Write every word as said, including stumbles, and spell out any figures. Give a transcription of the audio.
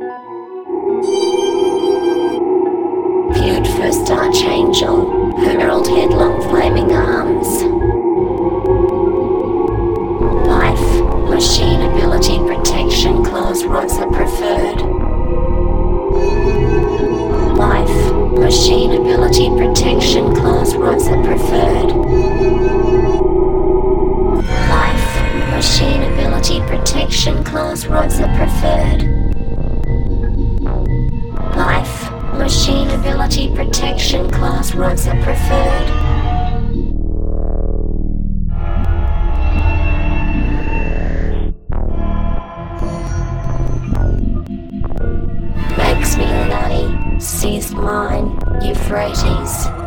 Viewed first archangel, hurled headlong flaming arms. Life, machine ability protection clause Rosa preferred. Life, machine ability protection clause Rosa preferred. Life, machine ability protection clause Rosa preferred. Life, machine ability protection clause Rosa preferred. Max Milani, seized mine, Euphrates.